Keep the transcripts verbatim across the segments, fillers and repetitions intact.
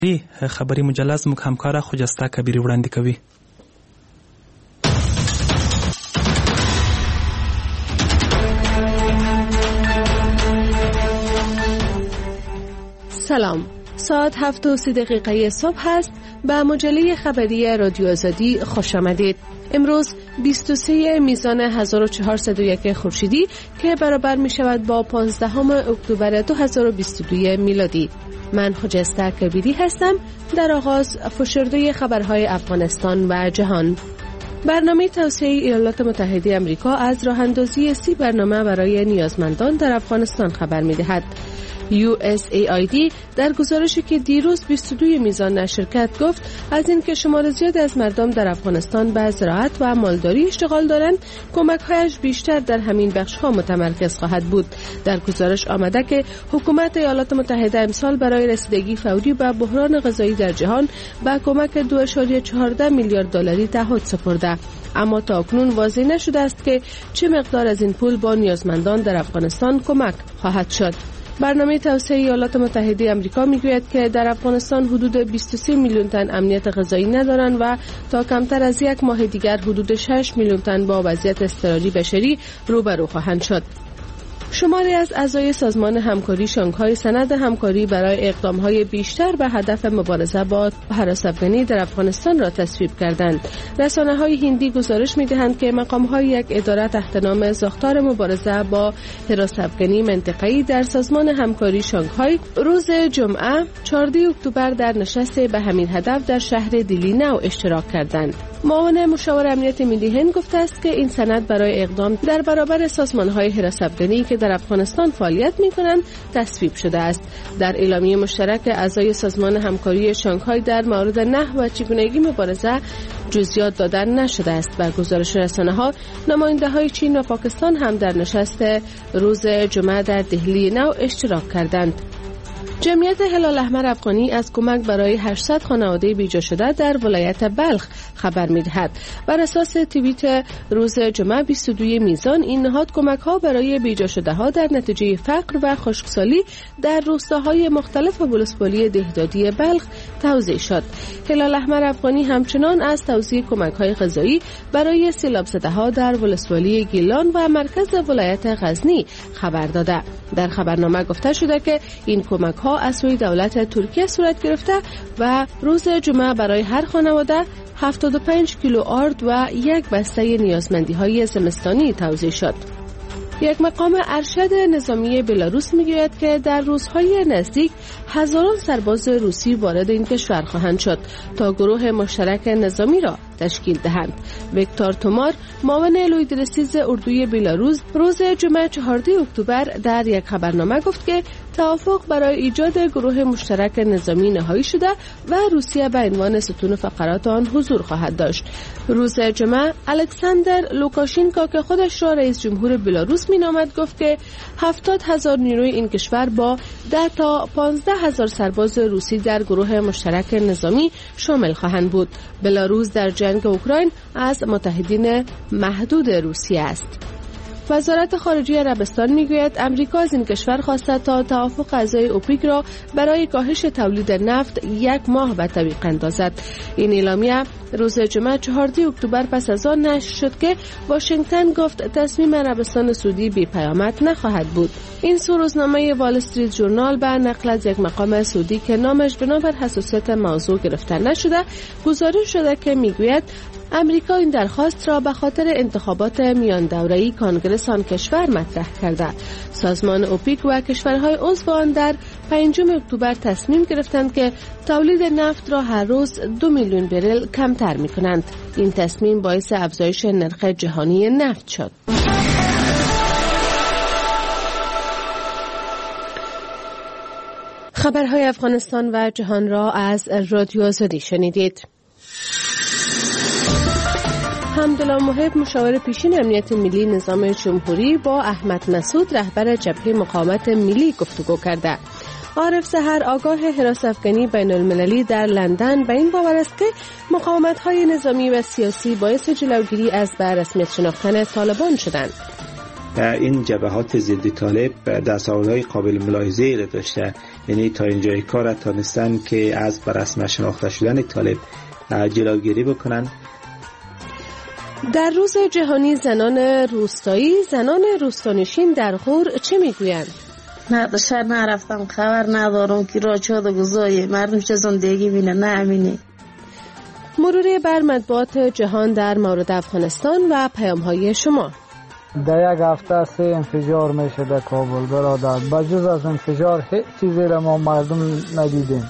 خبري مجله زموږ همکاره خجسته کبیری وړاندې کوي. سلام، ساعت هفت و سی دقیقه صبح است. به مجله خبری رادیو آزادی خوش آمدید. امروز بیست و سه میزان هزار و چهارصد و یک خورشیدی که برابر می شود با پانزدهم اکتبر دو هزار و بیست و دو میلادی. من خجسته کبیری هستم. در آغاز فشرده خبرهای افغانستان و جهان. برنامه توسعه ایالات متحده آمریکا از راه اندازی سی برنامه برای نیازمندان در افغانستان خبر می دهد. یو اس ای آی دی در گزارشی که دیروز بیست و دو میزان نشر کرد گفت از اینکه شمار زیاد از مردم در افغانستان به زراعت و مالداری اشتغال دارند، کمک‌هایش بیشتر در همین بخش‌ها متمرکز خواهد بود. در گزارش آمده که حکومت ایالات متحده امسال برای رسیدگی فوری به بحران غذایی در جهان به کمک دو ممیز چهارده میلیارد دلاری تعهد سپرده، اما تاکنون واضح نشده است که چه مقدار از این پول با نیازمندان در افغانستان کمک خواهد شد. برنامه توسعه ایالات متحده آمریکا میگوید که در افغانستان حدود بیست و سه میلیون تن امنیت غذایی ندارند و تا کمتر از یک ماه دیگر حدود شش میلیون تن با وضعیت اضطراری بشری روبرو خواهند شد. شماری از اعضای سازمان همکاری شانگهای سند همکاری برای اقدام‌های بیشتر به هدف مبارزه با هراس افغانی در افغانستان را تصویب کردند. رسانه‌های هندی گزارش می‌دهند که مقام‌های یک اداره تحت نام ساختار مبارزه با هراس افغانی منطقه‌ای در سازمان همکاری شانگهای روز جمعه چهاردهم اکتبر در نشست به همین هدف در شهر دیلی نو اشتراک کردند. معاون مشاور امنیت ملی هند گفته است که این سند برای اقدام در برابر سازمان‌های هراس افغانی که در افغانستان فعالیت می‌کنند تصویب شده است. در اعلامیه مشترک اعضای سازمان همکاری شانگهای در مورد نحو و چگونگی مبارزه جزئیات دادن نشده است. بر گزارش رسانه‌ها، نماینده‌های چین و پاکستان هم در نشست روز جمعه در دهلی نو اشتراک کردند. جمعیت هلال احمر افغانی از کمک برای هشتصد خانواده بیجا شده در ولایت بلخ خبر می‌دهد. بر اساس توییت روز جمعه بیست و دو میزان، این نهاد کمک‌ها برای بیجا شده‌ها در نتیجه فقر و خشکسالی در روستاهای مختلف ولسوالی دهدادی بلخ توزیع شد. هلال احمر افغانی همچنان از توزیع کمک‌های غذایی برای سیلاب زده‌ها در ولسوالی گیلان و مرکز ولایت غزنی خبر داده. در خبرنامه گفته شده که این کمک‌ها از سوی دولت ترکیه صورت گرفته و روز جمعه برای هر خانواده هفتاد و پنج کیلو آرد و یک بسته نیازمندی‌های زمستانی توزیع شد. یک مقام ارشد نظامی بلاروس میگوید که در روزهای نزدیک هزاران سرباز روسی وارد این کشور خواهند شد تا گروه مشترک نظامی را تشکیل دهند. ویکتور تومار، معاون لویدرسیز اردوی بلاروس، روز جمعه چهاردهم اکتبر در یک خبرنامه گفت که توافق برای ایجاد گروه مشترک نظامی نهایی شده و روسیه به عنوان ستون فقرات آن حضور خواهد داشت. روز جمعه الکساندر لوکاشینکو که خودش را رئیس جمهور بلاروس مینامد گفت که هفتاد هزار نیروی این کشور با ده تا پانزده هزار سرباز روسی در گروه مشترک نظامی شامل خواهند بود. بلاروس در جنگ اوکراین از متحدین محدود روسیه است. وزارت خارجه عربستان میگوید امریکا از این کشور خواسته تا توافق اعضای اوپک را برای کاهش تولید نفت یک ماه به تعویق اندازد. این اعلامیه روز جمعه چهاردهم اکتبر پس از آن نشر شد که واشنگتن گفت تصمیم عربستان سعودی بی پیامد نخواهد بود. این سو روزنامه وال استریت ژورنال به نقل از یک مقام سعودی که نامش بنابر حساسیت موضوع گرفته نشده گزارش شده که میگوید امریکا این درخواست را به خاطر انتخابات میان دوره‌ای کنگره آن کشور مطرح کرده. سازمان اوپک و کشورهای عضو آن در پنجم اکتبر تصمیم گرفتند که تولید نفت را هر روز دو میلیون برل کمتر می‌کنند. این تصمیم باعث افزایش نرخ جهانی نفت شد. خبرهای افغانستان و جهان را از رادیو آزادی شنیدید. حمدالله محب، مشاور پیشین امنیت ملی نظام جمهوری، با احمد مسعود، رهبر جبهه مقاومت ملی گفتگو کرده. عارف سحر، آگاه هراس افغانی بین المللی در لندن، به این باور است که مقاومت‌های نظامی و سیاسی باعث جلوگیری از به رسمیت شناختن طالبان شدند. این جبهات ضد طالب دستاوردهای قابل ملاحظه داشته، یعنی تا اینجای کار تانستن که از بر رسم شناخته شدن طالب جلوگیری بکنن. در روز جهانی زنان روستایی، زنان روستانشین در غور چه میگویند؟ نه دشار نرفتم، خبر ندارم که را چه گذاری مردم چه زندگی بینه نه امینه. مروری بر مطبوعات جهان در مورد افغانستان و پیام‌های شما. در یک هفته سه انفجار میشه در کابل برادر، بجز از انفجار هیچ چیزی را ما مردم ندیدیم.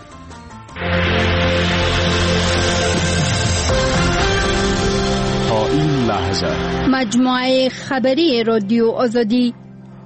تا این لحظه مجموعه خبری رادیو آزادی.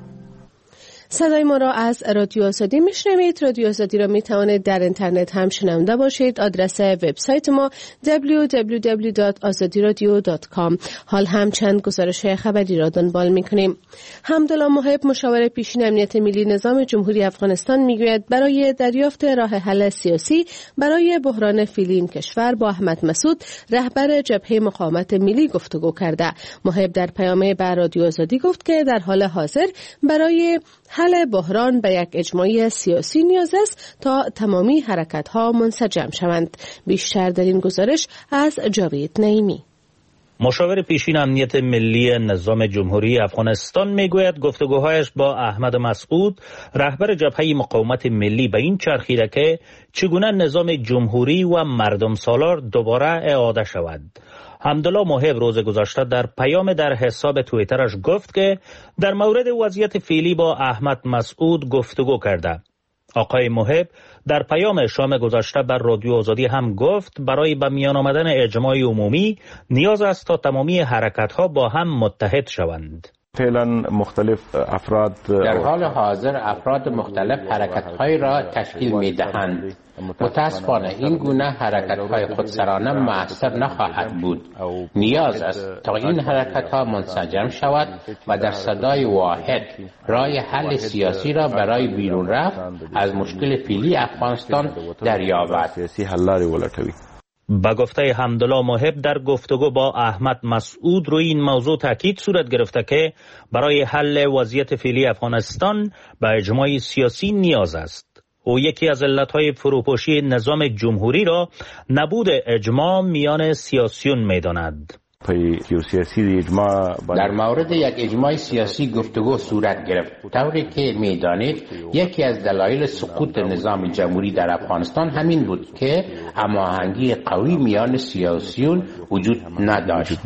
صدای ما را از رادیو آزادی میشنوید. رادیو آزادی را می توانید در اینترنت هم شنونده باشید. آدرس وبسایت ما دبلیو دبلیو دبلیو دات آزادی رادیو دات کام. حال هم چند گزارش خبری را دنبال می کنیم. حمدالله محب مشاور پیشین امنیت ملی نظام جمهوری افغانستان میگوید برای دریافت راه حل سیاسی برای بحران فعلی این کشور با احمد مسعود رهبر جبهه مقاومت ملی گفتگو کرده. محب در پیام به رادیو آزادی گفت که در حال حاضر برای حل بحران به یک اجماعی سیاسی نیاز است تا تمامی حرکت‌ها منسجم شوند. بیشتر در این گزارش از جاوید نعیمی. مشاور پیشین امنیت ملی نظام جمهوری افغانستان میگوید گفتگوهایش با احمد مسعود رهبر جبهه مقاومت ملی به این چرخیده که چگونه نظام جمهوری و مردم سالار دوباره اعاده شود. حمدالله محب روز گذشته در پیام در حساب توییترش گفت که در مورد وضعیت فعلی با احمد مسعود گفتگو کرده. آقای محب در پیام شام گذشته بر رادیو آزادی هم گفت برای به میان آمدن اجماع عمومی نیاز است تا تمامی حرکت‌ها با هم متحد شوند. فعلا مختلف افراد در حال حاضر افراد مختلف حرکت‌های را تشکیل می‌دهند. متاسفانه این گونه حرکت‌های خودسرانه مؤثر نخواهد بود. نیاز است تا این حرکت‌ها منسجم شود و در صدای واحد راه حل سیاسی را برای بیرون رفت از مشکل فعلی افغانستان دریابد. سیاسی حل لارې ولټوي. با گفته حمدالله محب در گفتگو با احمد مسعود روی این موضوع تاکید صورت گرفته که برای حل وضعیت فعلی افغانستان به اجماع سیاسی نیاز است. او یکی از علتهای فروپاشی نظام جمهوری را نبود اجماع میان سیاسیون می‌داند. در مورد یک اجماع سیاسی گفتگو صورت گرفت، طوری که می‌دانید یکی از دلایل سقوط نظام جمهوری در افغانستان همین بود که هماهنگی قوی میان سیاسیون وجود نداشت.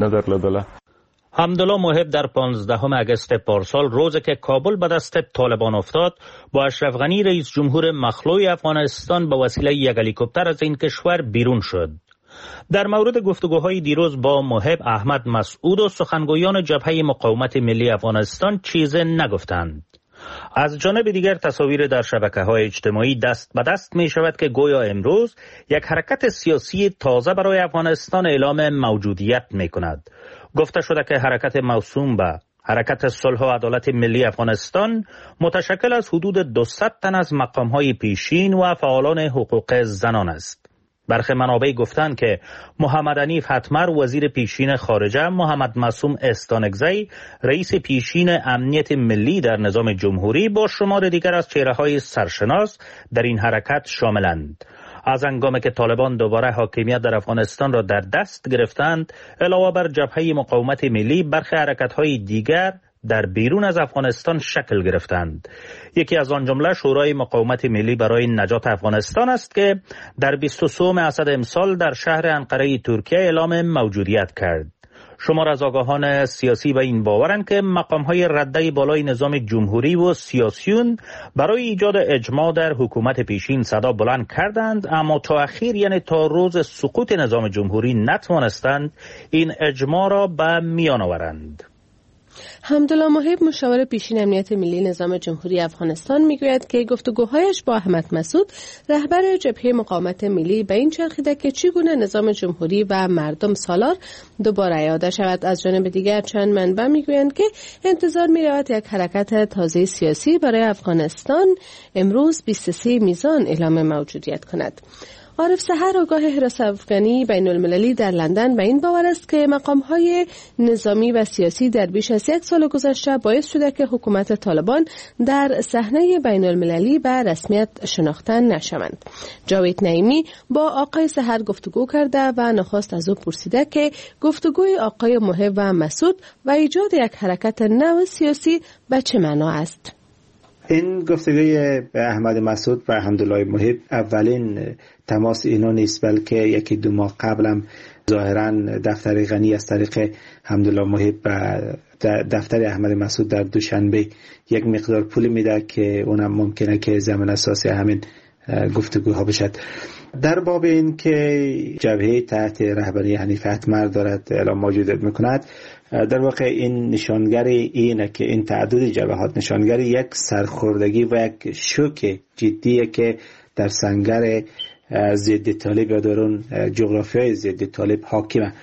حمدالله محب در پانزدهم اگست پارسال روزی که کابل به دست طالبان افتاد با اشرف غنی رئیس جمهور مخلوع افغانستان به وسیله یک هلیکوپتر از این کشور بیرون شد. در مورد گفتگوهای دیروز با محب احمد مسعود و سخنگویان جبهه مقاومت ملی افغانستان چیزی نگفتند. از جانب دیگر تصاویر در شبکه‌های اجتماعی دست به دست می شود که گویا امروز یک حرکت سیاسی تازه برای افغانستان اعلام موجودیت می کند. گفته شده که حرکت موسوم به حرکت صلح و عدالت ملی افغانستان متشکل از حدود دویست تن از مقام‌های پیشین و فعالان حقوق زنان است. برخی منابع گفتند که محمد حنیف حتمر وزیر پیشین خارجه، محمد معصوم استانکزی رئیس پیشین امنیت ملی در نظام جمهوری با شمار دیگر از چهره‌های سرشناس در این حرکت شاملند. از هنگامی که طالبان دوباره حاکمیت در افغانستان را در دست گرفتند، علاوه بر جبهه مقاومت ملی برخی حرکت‌های دیگر در بیرون از افغانستان شکل گرفتند. یکی از آن جمله شورای مقاومت ملی برای نجات افغانستان است که در بیست و سوم اسد امسال در شهر انقره ترکیه اعلام موجودیت کرد. شمار از آگاهان سیاسی به این باورند که مقام‌های رده بالای نظام جمهوری و سیاسیون برای ایجاد اجماع در حکومت پیشین صدا بلند کردند، اما تا اخیر یعنی تا روز سقوط نظام جمهوری نتوانستند این اجماع را به میان آورند. حمدالله محب مشاور پیشین امنیت ملی نظام جمهوری افغانستان میگوید که گفتگوهایش با احمد مسعود رهبر جبهه مقاومت ملی به این چرخیده که چگونه نظام جمهوری و مردم سالار دوباره اعاده شود. از جانب دیگر چند منبع میگویند که انتظار میرود یک حرکت تازه سیاسی برای افغانستان امروز بیست و سه میزان اعلام موجودیت کند. عارف سحر آگاه حراس افغانی بین المللی در لندن به این باور است که مقام‌های نظامی و سیاسی در بیش از یک سال گذشته باعث شده که حکومت طالبان در صحنه بین المللی به رسمیت شناخته نشوند. جاوید نعیمی با آقای سحر گفتگو کرده و نخست از او پرسیده که گفتگوی آقای محب و مسعود و ایجاد یک حرکت نو سیاسی به چه معنا است؟ این گفتگوی احمد مسعود و حمدالله محب اولین تماس اینا نیست، بلکه یکی دو ماه قبلم ظاهرا دفتر غنی از طریق حمدالله محب و دفتر احمد مسعود در دوشنبه یک مقدار پول میده که اونم ممکنه که زمین اساسی همین گفتگوها بشد. در باب این که جبهه تحت رهبری حنیف اتمر دارد اعلام موجودیت میکند، در واقع این نشانگر اینه که این تعدد جبهات نشانگر یک سرخوردگی و یک شوک جدیه که در سنگر ضد طالب یا درون جغرافیای ضد طالب حاکمه.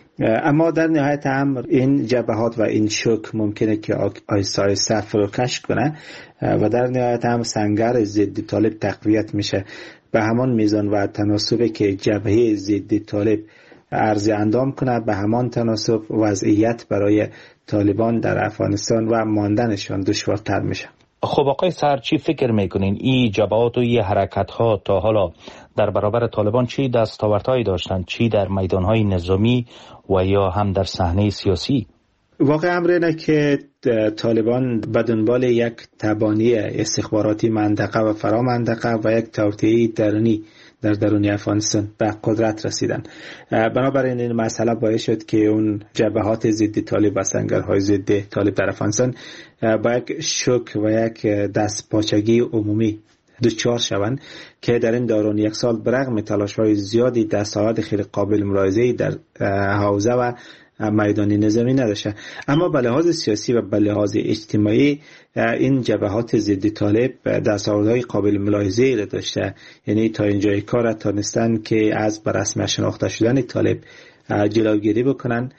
اما در نهایت امر این جبهات و این شوک ممکنه که آیسته آیسته فروکش کنه و در نهایت امر سنگر ضد طالب تقویت میشه به همان میزان و تناسبی که جبهه ضد طالب عرض اندام کنه، به همان تناسب وضعیت برای طالبان در افغانستان و ماندنشان دشوارتر میشه. خب آقای سحر چی فکر میکنین این جبهات و این حرکت ها تا حالا در برابر طالبان چی دستاوردهایی داشتن، چی در میدانهای نظامی و یا هم در صحنه سیاسی؟ واقع امر اینه که طالبان به دنبال یک تبانی استخباراتی منطقه و فرا منطقه و یک توطئه درونی در درون افغانستان به قدرت رسیدن. بنابراین این مسئله باعث شد که اون جبهات ضد طالب و سنگرهای ضد طالب در افغانستان با یک شوک و یک دستپاچگی عمومی دچار شوند که در این دوران یک سال برغم تلاش‌های زیادی دستاورد خیلی قابل ملاحظه‌ای در حوزه و میدان نظامی نداشته. اما به لحاظ سیاسی و به لحاظ اجتماعی این جبهات ضد طالب دستاوردهای قابل ملاحظه‌ای را داشته، یعنی تا اینجای کار تانستن که از به رسمیت شناخته شدن طالب جلوگیری بکنن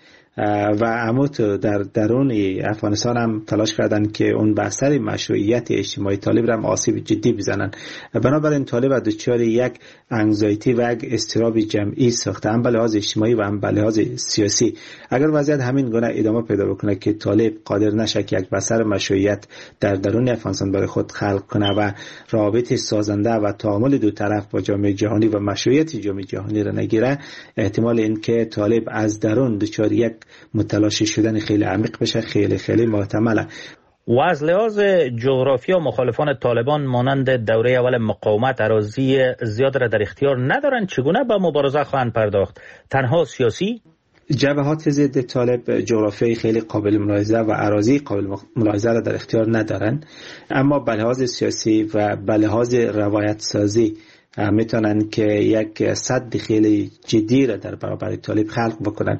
و عموت در درون افغانستان هم تلاش کردن که اون بستر مشروعیت اجتماعی طالب را هم آسیب جدی بزنن. بنابراین طالب دچار یک انگزایتی و یک اضطراب جمعی ساخته، هم به لحاظ اجتماعی و هم به لحاظ سیاسی. اگر وضعیت همین گونه ادامه پیدا بکنه که طالب قادر نشه که یک بستر مشروعیت در درون افغانستان برای خود خلق کنه و رابطه سازنده و تعامل دو طرف با جامعه جهانی و مشروعیت جامعه جهانی را نگیره، احتمال این که طالب از درون دچار یک متلاشی شدن خیلی عمیق بشه خیلی خیلی محتمله. و از لحاظ جغرافیا مخالفان طالبان مانند دوره اول مقاومت اراضی زیاد را در اختیار ندارند، چگونه به مبارزه خواهند پرداخت؟ تنها سیاسی؟ جبهات ضد طالب جغرافیای خیلی قابل ملاحظه و اراضی قابل ملاحظه را در اختیار ندارند، اما به لحاظ سیاسی و به لحاظ روایت سازی میتونن که یک صد خیلی جدی را در برابر طالب خلق بکنن.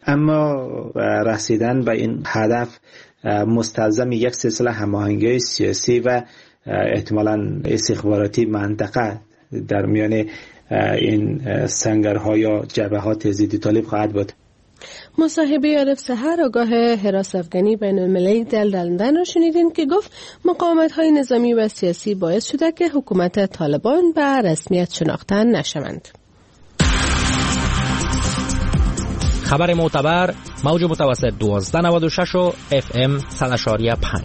اما رسیدن به این هدف مستلزم یک سلسله هماهنگی سیاسی و احتمالاً استخباراتی منطقه در میان این سنگرها یا جبهات ضد طالب خواهد بود. مصاحبه عارف سحر آگاه حراس افغانی بین المللی در لندن را شنیدین که گفت مقاومت‌های نظامی و سیاسی باعث شده که حکومت طالبان به رسمیت شناخته نشوند. خبر معتبر موج متوسط دوازده نود و شش و اف ام صد و پنج.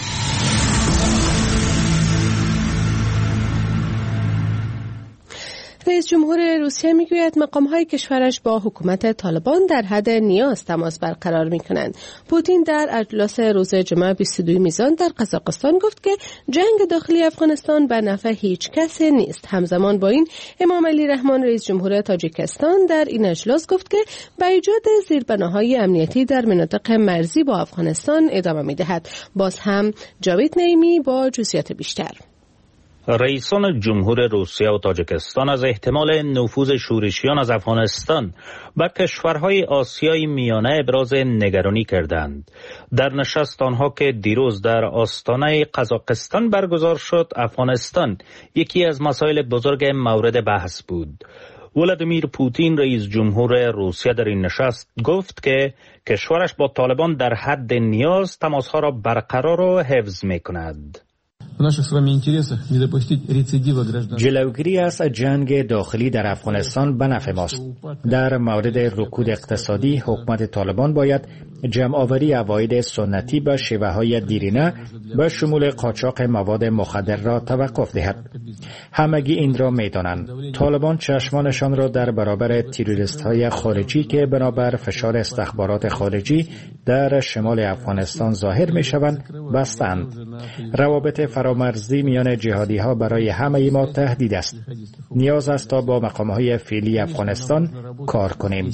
رئیس جمهور روسیه میگوید مقام‌های کشورش با حکومت طالبان در حد نیاز تماس برقرار می‌کنند. پوتین در اجلاس روز جمعه بیست و دو میزان در قزاقستان گفت که جنگ داخلی افغانستان به نفع هیچ کس نیست. همزمان با این امام علی رحمان رئیس جمهور تاجیکستان در این اجلاس گفت که به ایجاد زیربناهای امنیتی در مناطق مرزی با افغانستان ادامه می‌دهد. باز هم جاوید نعیمی با جزئیات بیشتر. رئیسان جمهور روسیه و تاجیکستان از احتمال نفوذ شورشیان از افغانستان به کشورهای آسیای میانه ابراز نگرانی کردند. در نشست آنها که دیروز در آستانه قزاقستان برگزار شد، افغانستان یکی از مسائل بزرگ مورد بحث بود. ولادیمیر پوتین رئیس جمهور روسیه در این نشست گفت که کشورش با طالبان در حد نیاز تماسها را برقرار و حفظ می کند. جلوگیری از جنگ داخلی در افغانستان به نفع ماست. در مورد رکود اقتصادی، حکومت طالبان باید جمع‌آوری عواید سنتی به شیوه‌های دیرینه به شمول قاچاق مواد مخدر را توقف دهد. همگی این را می‌دانند. طالبان چشمانشان را در برابر تروریست‌های خارجی که بنابر فشار استخبارات خارجی در شمال افغانستان ظاهر می‌شوند بستند. روابط فرامرزی میان جهادی‌ها برای همه ما تهدید است. نیاز است تا با مقام‌های فعلی افغانستان کار کنیم.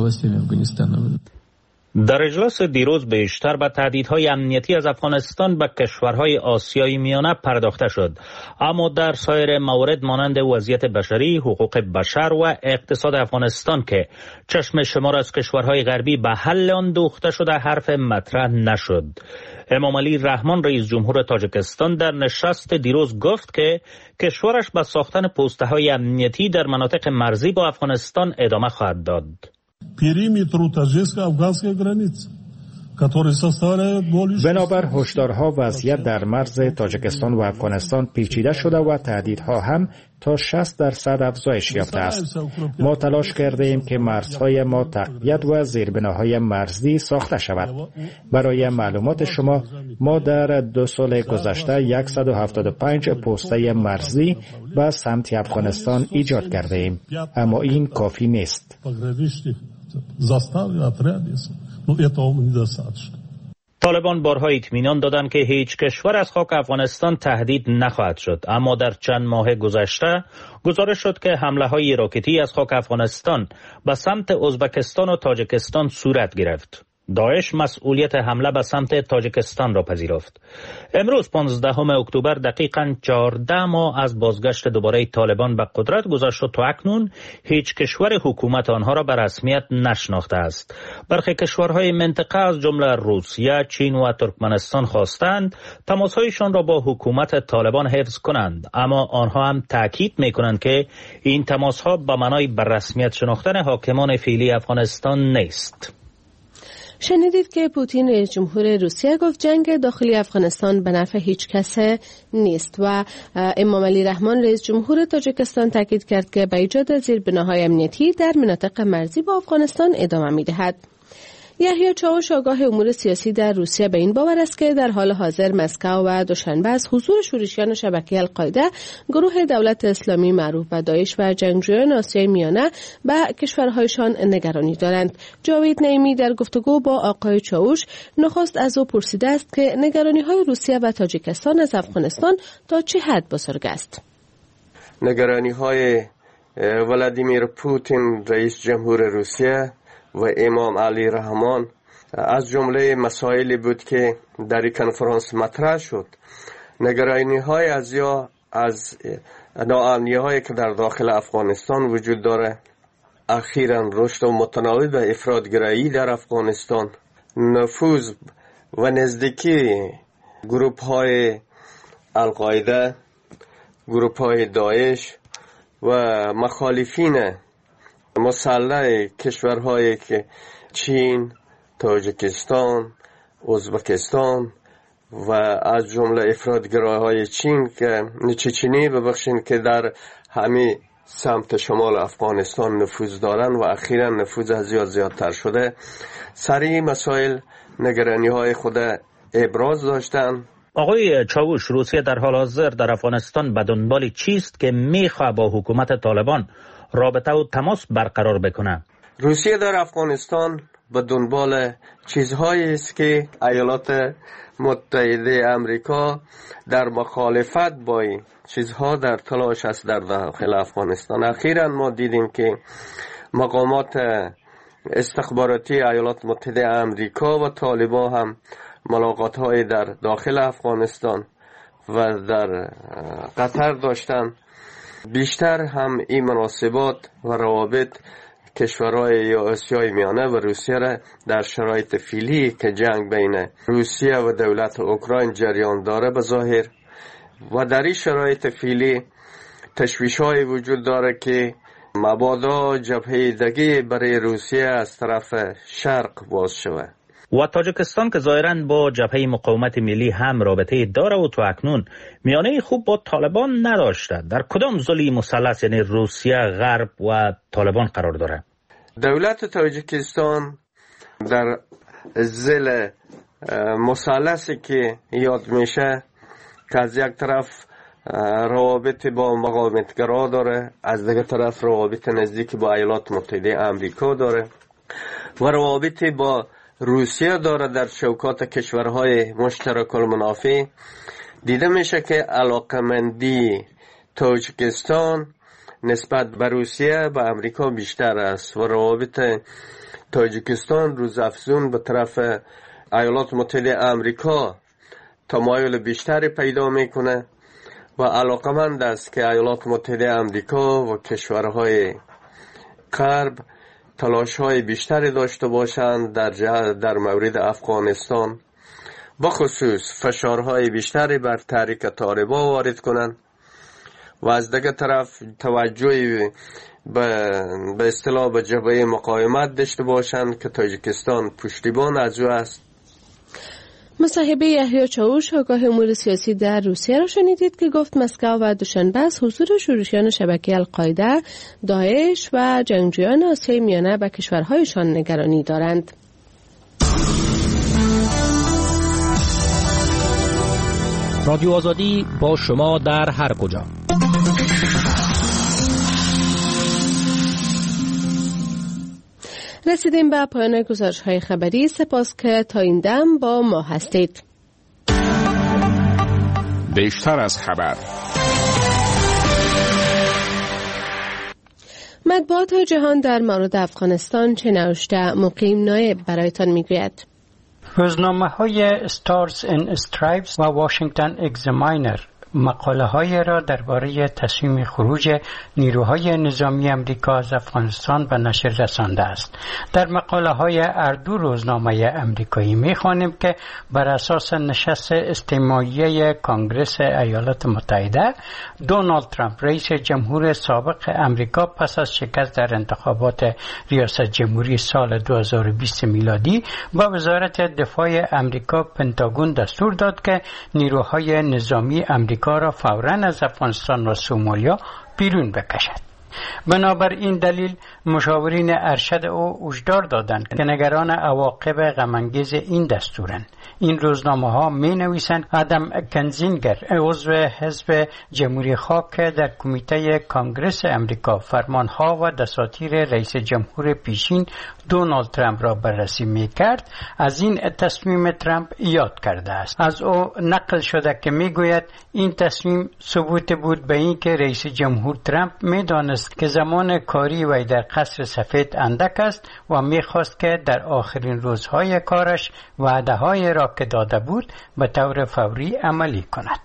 در اجلاس دیروز بیشتر به تهدیدهای امنیتی از افغانستان به کشورهای آسیای میانه پرداخته شد، اما در سایر موارد مانند وضعیت بشری، حقوق بشر و اقتصاد افغانستان که چشم شمار از کشورهای غربی به حل آن دوخته شده حرف مطرح نشد. امامعلی رحمان رئیس جمهور تاجیکستان در نشست دیروز گفت که کشورش به ساختن پست‌های امنیتی در مناطق مرزی با افغانستان ادامه خواهد داد. периметру таджикско-афганской границы, который составляет более... بنابر هشدارها وضعیت در مرز تاجیکستان و افغانستان پیچیده شده و تهدیدها هم تا شصت درصد افزایش یافته است. ما تلاش کرده ایم که مرزهای ما تقویت و زیربناهای مرزی ساخته شود. برای معلومات شما، ما در دو سال گذشته صد و هفتاد و پنج پسته مرزی به سمت افغانستان ایجاد کرده ایم، اما این کافی نیست. طالبان بارها اطمینان دادند که هیچ کشور از خاک افغانستان تهدید نخواهد شد، اما در چند ماه گذشته گزارش شد که حمله‌های راکتی از خاک افغانستان به سمت ازبکستان و تاجیکستان صورت گرفت. داعش مسئولیت حمله به سمت تاجیکستان را پذیرفت. امروز پانزدهم اکتبر دقیقاً چهارده ماه از بازگشت دوباره طالبان به قدرت گذشت و تا اکنون هیچ کشور حکومت آنها را به رسمیت نشناخته است. برخی کشورهای منطقه از جمله روسیه، چین و ترکمنستان خواستند تماسهایشان را با حکومت طالبان حفظ کنند، اما آنها هم تاکید می‌کنند که این تماسها به معنای به رسمیت شناختن حاکمان فعلی افغانستان نیست. شنیدید که پوتین رئیس جمهور روسیه گفت جنگ داخلی افغانستان به نفع هیچ کس نیست و امامعلی رحمان رئیس جمهور تاجیکستان تاکید کرد که به ایجاد زیربناهای امنیتی در مناطق مرزی با افغانستان ادامه می‌دهد. یحیی چاوش آگاه امور سیاسی در روسیه به این باور است که در حال حاضر مسکو و دوشنبه از حضور شورشیان شبکه القاعده، گروه دولت اسلامی معروف به داعش و جنگجویان آسیای میانه به کشورهایشان نگرانی دارند. جاوید نعیمی در گفتگو با آقای چاوش نخست از او پرسیده است که نگرانی‌های روسیه و تاجیکستان از افغانستان تا چه حد بزرگ است؟ نگرانی‌های ولادیمیر پوتین رئیس جمهور روسیه و امام علی رحمان از جمله مسائلی بود که در کنفرانس مطرح شد. نگرانی های از یا از ناامنی هایی که در داخل افغانستان وجود داره، اخیراً رشد و متناوب به افراطگرایی در افغانستان، نفوذ و نزدیکی گروپ های القاعده، گروپ های داعش و مخالفین مسلح کشورهایی که چین، تاجیکستان، ازبکستان و از جمله افراطگراهای چین که چچنی ببخشین که در همه سمت شمال افغانستان نفوذ دارن و اخیراً نفوذ زیاد زیادتر شده، سری مسائل نگرانی های خود ابراز داشتن. آقای چاوش، روسیه در حال حاضر در افغانستان به دنبال چیست که میخواه با حکومت طالبان رابطه و تماس برقرار بکنه؟ روسیه در افغانستان به دنبال چیزهایی است که ایالات متحده امریکا در مخالفت با این چیزها در تلاش است در داخل افغانستان. اخیراً ما دیدیم که مقامات استخباراتی ایالات متحده امریکا و طالبان هم ملاقات های در داخل افغانستان و در قطر داشتن. بیشتر هم این مناسبات و روابط کشورهای آسیای میانه و روسیه را در شرایط فعلی که جنگ بین روسیه و دولت اوکراین جریان داره به ظاهر و در این شرایط فعلی تشویش‌های وجود داره که مبادا جبهه دیگه برای روسیه از طرف شرق باز شود. و تاجیکستان که ظاهراً با جبهه مقاومت ملی هم رابطه داره و تو اکنون میانه خوب با طالبان نداشته. در کدام ضلع مثلث یعنی روسیه، غرب و طالبان قرار داره؟ دولت تاجیکستان در ضلع مثلثی که یاد میشه که از یک طرف روابط با مقاومتگرا داره، از دیگه طرف روابط نزدیک با ایالات متحده آمریکا داره و روابط با روسیه داره. در شوکات کشورهای مشترک المنافع دیده میشه که علاقمندی تاجیکستان نسبت به روسیه به آمریکا بیشتر است و روابط تاجیکستان روزافزون به طرف ایالات متحده آمریکا تمایل بیشتری پیدا میکنه و علاقمند است که ایالات متحده آمریکا و کشورهای غرب تلاش‌های بیشتری داشته باشند در در مورد افغانستان، بخصوص فشارهای بیشتری بر تحریک طالبان وارد کنند و از دیگر طرف توجهی به به اصطلاح به جبهه مقاومت داشته باشند که تاجیکستان پشتیبان از او است. مصاحبه یحیی چاوش آگاه امور سیاسی در روسیه را شنیدید که گفت مسکو و دوشنبه از حضور شورشیان شبکه القاعده، داعش و جنگجویان آسیای میانه به کشورهایشان نگرانی دارند. رادیو آزادی با شما در هر کجا. رسیدیم به پایان گزارش‌های خبری. سپاس که تا این دم با ما هستید. بیشتر از خبر. مطبوعات جهان در مورد افغانستان چه نوشته؟ مقیم نایب برایتان میگوید. روزنامه‌های استارز ان استرایپس و واشنگتن اگزاماینر مقاله های را درباره تصمیم خروج نیروهای نظامی امریکا از افغانستان به نشر رسانده است. در مقاله های هر دو روزنامه امریکایی می‌خوانیم که بر اساس نشست استماعیه کانگرس ایالات متحده، دونالد ترامپ رئیس جمهور سابق امریکا پس از شکست در انتخابات ریاست جمهوری سال دو هزار و بیست میلادی با وزارت دفاع امریکا پنتاگون دستور داد که نیروهای نظامی امریکا را فوراً از افغانستان و سومالیا بیرون بکشد. بنابر این دلیل مشاورین ارشد او هشدار دادند که نگران عواقب غم‌انگیز این دستورند. این روزنامه ها می نویسند آدم کنزینگر عضو حزب جمهوری خواهی که در کمیته کانگرس امریکا فرمانها و دساتیر رئیس جمهور پیشین دونالد ترامپ را بررسی می کرد از این تصمیم ترامپ یاد کرده است. از او نقل شده که می گوید این تصمیم ثبوت بود به این که رئیس جمهور ترامپ می دانست که زمان کاری وی در قصر سفید اندک است و می خواست که در آخرین روزهای کارش وعده های را که داده بود به طور فوری عملی کند.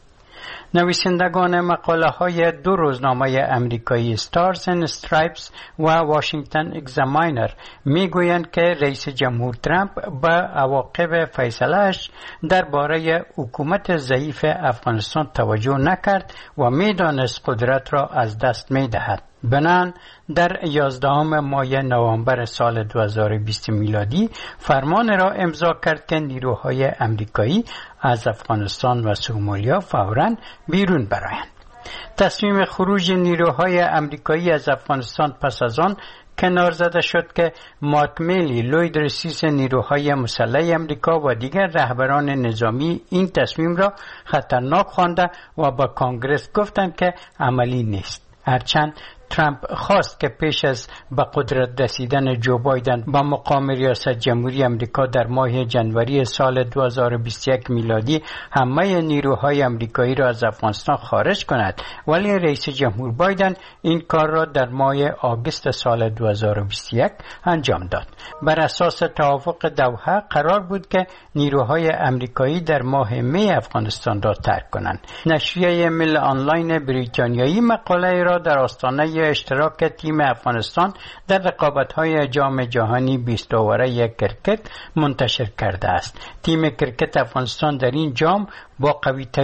نویسندگان مقاله های دو روزنامه امریکایی استارز اند استرایپس و واشنگتن اگزاماینر می گویند که رئیس جمهور ترامپ به عواقب فیصله‌اش درباره حکومت ضعیف افغانستان توجه نکرد و می دانست قدرت را از دست می دهد. بنان در یازدهم ماه نوامبر سال دو هزار و بیست میلادی فرمان را امضا کرد که نیروهای امریکایی از افغانستان و سومالیا فوراً بیرون برآیند. تصمیم خروج نیروهای امریکایی از افغانستان پس از آن کنار زده شد که مارک میلی لوید رئیس نیروهای مسلح امریکا و دیگر رهبران نظامی این تصمیم را خطرناک خوانده و با کانگرس گفتند که عملی نیست. هرچند ترامپ خواست که پیش از به قدرت رسیدن جو بایدن با مقام ریاست جمهوری امریکا در ماه ژانویه سال دو هزار و بیست و یک میلادی همه نیروهای امریکایی را از افغانستان خارج کند، ولی رئیس جمهور بایدن این کار را در ماه آگوست سال دو هزار و بیست و یک انجام داد. بر اساس توافق دوحه قرار بود که نیروهای امریکایی در ماه می افغانستان را ترک کنند. نشریه میل آنلاین بریتانیایی مقاله را در آستانه اشتراک تیم افغانستان در رقابت‌های جام جهانی بیست اوره کرکت منتشر کرده است. تیم کرکت افغانستان در این جام با قوی‌ترین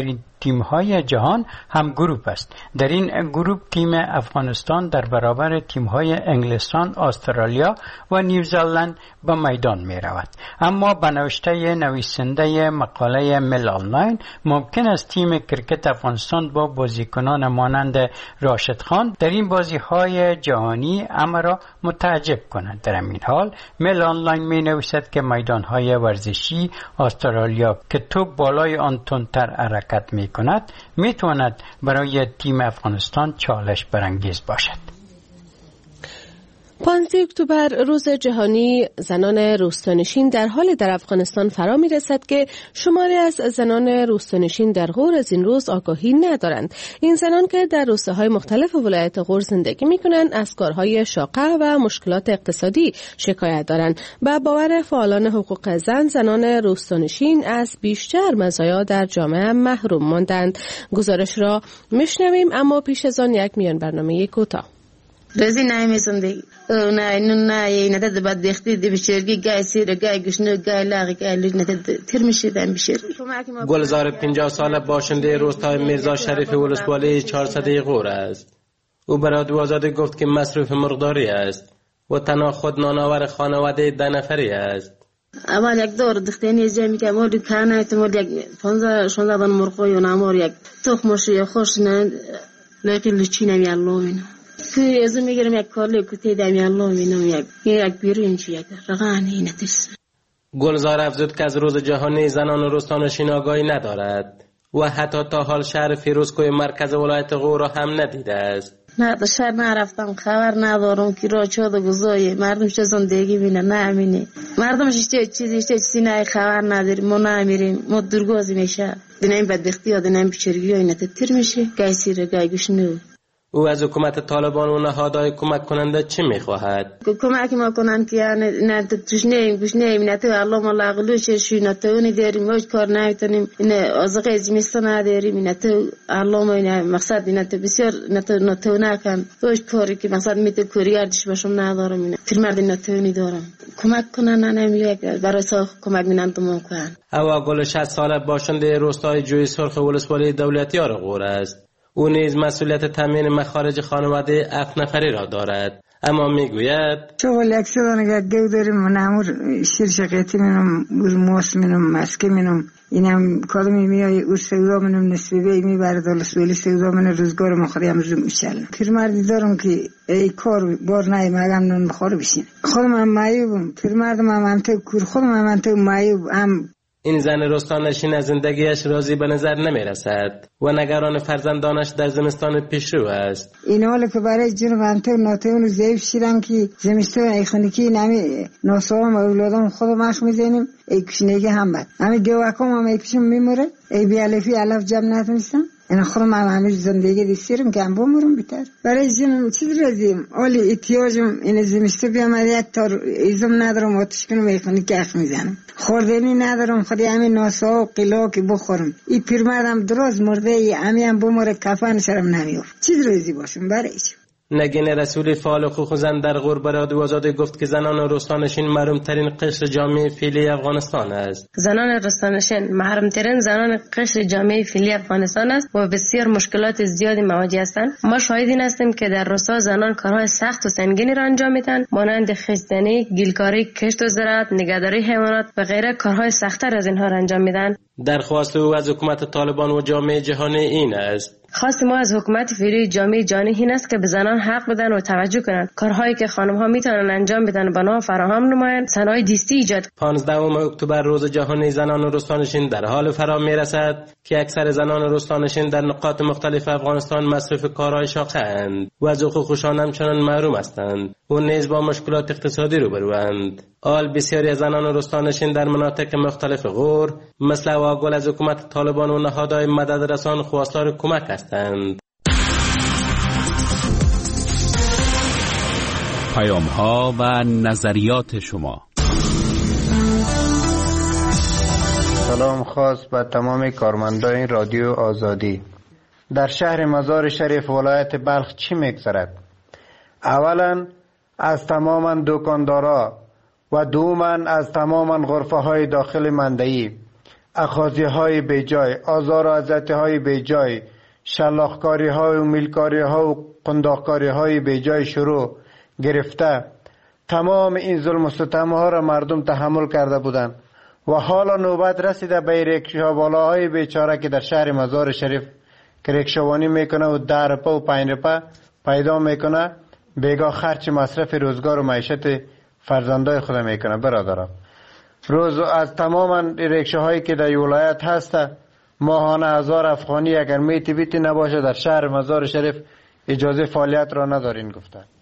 تیم‌های جهان هم گروپ است. در این گروپ تیم افغانستان در برابر تیم‌های انگلستان، استرالیا و نیوزلند به میدان می‌رود. اما به نوشته نویسنده مقاله میل آنلاین ممکن است تیم کرکت افغانستان با بازیکنان مانند راشد خان در این بازی‌های جهانی امر را متعجب کند. در این حال میل آنلاین می‌نویسد که میدان‌های ورزشی استرالیا که توپ بالای آن تندتر حرکت می‌کند می‌تواند برای تیم افغانستان چالش برانگیز باشد. پانزده اکتبر روز جهانی زنان روستانشین در حال در افغانستان فرا می رسد که شماری از زنان روستانشین در غور از این روز آگاهی ندارند. این زنان که در روستاهای مختلف ولایت غور زندگی می کنند از کارهای شاقه و مشکلات اقتصادی شکایت دارند. با باور فعالان حقوق زن، زنان روستانشین از بیشتر مزایا در جامعه محروم ماندند. گزارش را میشنویم، اما پیش از آن یک میان برنامه کوتاه. رزی نمی زندگی نه اینو نه اینه ده بعد دختی دی بشرگی گای سیر گای گشنه گای لاغ گای لجنه تر میشدن بشرگی. گلزار پنجاه ساله باشنده روستای میرزا شریف ولسوالی چهارصد غور است. او برای رادیو آزادی گفت که مصروف مرغداری است و تنها خود نانآور خانواده ده نفری است. اول یک دور دختینی جمعی که مولی کانه تمول یک پانزده شانزده دن مرغوی و نامور یک تخمش یا خوش نه لقی لچی نمی علومینه. که از میگیرم یک کاری کتی دمی الله مینم یک یک بیرونچی یک رقانی نتیس. گلزار افزود که از روز جهانی زنان روستانشین آگاهی ندارد و حتی تا حال شهر فیروزکوی مرکز ولایت غور را هم ندیده است. نه تا شهر نرفتم، خبر ندارم که راه چه گذاری مردم چه زندگی بینه نامینه. مردمش چه چیزی چه چیزی نه خبر نداریم، ما نمیریم، ما درگازی میشه. دنیم بدبختی ها دنیم بیچارگی ها اینه تیر میشه. گای سیر گای گشنه. او از حکومت طالبان و نهادهای کمک کننده چی میخواهد؟ کمک ما کنند که نه تشنیم گشنیم نه تو الله ما لاغلوش شو نه تو نداریم هیچ کار نمیتونیم نه ازقه زمستان نداریم نه تو الله ما نه مقصد نه تو بسیار نه تو نه تو نکن هیچ کاری که مقصد میته کوریارش باشم ندارم نه پیرمرد نه تو ندارم کمک کنن نه میگه برای ساخت کمک مینن تو ممکن. هوا گل شصت ساله باشنده روستای جوی سرخ ولسوالی دولتیار غور است. او نیز مسئولیت تامین مخارج خانواده هفت نفری را دارد، اما میگوید شغل یک سال گو داریم و نمور شیر شقیتی منم موس منم مسکه منم اینم کارمی میای او سودا منم نسبی میبره دلس ولی سودا من روزگار مخری هم زم میشل پیرمردی دارم که ای کار بار نای مگم نون بخوره بشین خودم هم معیوبم پیرمردم هم هم تو کور خودم هم هم تو معیوب هم. این زن روستانشین از زندگیش راضی به نظر نمی رسد و نگران فرزندانش در زمستان پیشرو است. این حالا که برای جنوب انتو ناتوون و ضعیف شیرن که زمستان ایخونیکی نمی ناسوام و اولادم خودم مخ میزنیم ای کشنگی هم بد همه گوکم هم ای پیشم میموره ای بیالفی علف جمع نتونستم این خودم هم همیش زندگی دیستیرم که هم بمورم بیتر برای جنوب چیز رازیم اولی اتیاجم این زمستو بیام یک تار ایزم ندارم آتش کنم ایخونیکی اخ میزنم خوردنی ندارم خودی همین ناسا و قلا که بخورم این پیرمردم دراز مرده ای همین هم بموره کفن سرم نمیافت چیز روزی باشم برایش. نگین رسولی فعال حقوق زن در غور به رادیو آزادی گفت که زنان روستانشین محروم ترین قشر جامعه فعلی افغانستان است. زنان روستانشین محروم ترین زنان قشر جامعه فعلی افغانستان است و بسیار مشکلات زیادی مواجه هستند. ما شاهدین هستیم که در روستا زنان کارهای سخت و سنگینی را انجام میدن مانند خشتنی، گیلکاری، کشت و زراعت، نگهداری حیوانات و غیره کارهای سخت‌تر از اینها را انجام میدن. درخواست او از حکومت طالبان و جامعه جهانی این است. خواست ما از حکومت فعلی جامعه جهانی این است که به زنان حق بدن و توجه کنند. کارهایی که خانم‌ها میتونن انجام بدن بنا فراهم نمایند، صنایع دستی ایجاد. پانزدهم اکتبر روز جهانی زنان روستانشین در حال فرا میرسد که اکثر زنان روستانشین در نقاط مختلف افغانستان مصروف کارهای شاقه اند و از حقوقشان همچنان محروم هستند و نیز با مشکلات اقتصادی روبروند. آل بسیاری از زنان روستانشین در مناطق مختلف غور مثل واگل از حکومت طالبان و نهادهای مدد رسان خواستار کمک هستند. پیام ها و نظریات شما. سلام خاص به تمام کارمندان رادیو آزادی. در شهر مزار شریف ولایت بلخ چی میگذرد؟ اولا از تماما دکاندارا و دوما از تماما غرفه های داخل مندهی اخاذی های بیجای، آزار و اذیت های بیجای، شلاخکاری های و میلکاری ها و قنداقکاری های بیجای شروع گرفته، تمام این ظلم و ستم ها را مردم تحمل کرده بودند و حالا نوبت رسیده به ریکشاوالاهای بیچاره که در شهر مزار شریف که ریکشاوانی میکنه و ده روپه و پنج روپه پیدا میکنه، بیگاه خرچ مصرف روزگار و معیشت فرزندای خود میکنه. برادران، روز از تمام ریکشاهایی که در ولایت هست ماهانه هزار افغانی اگر میتی بیتی نباشه در شهر مزار شریف اجازه فعالیت را ندارین گفته.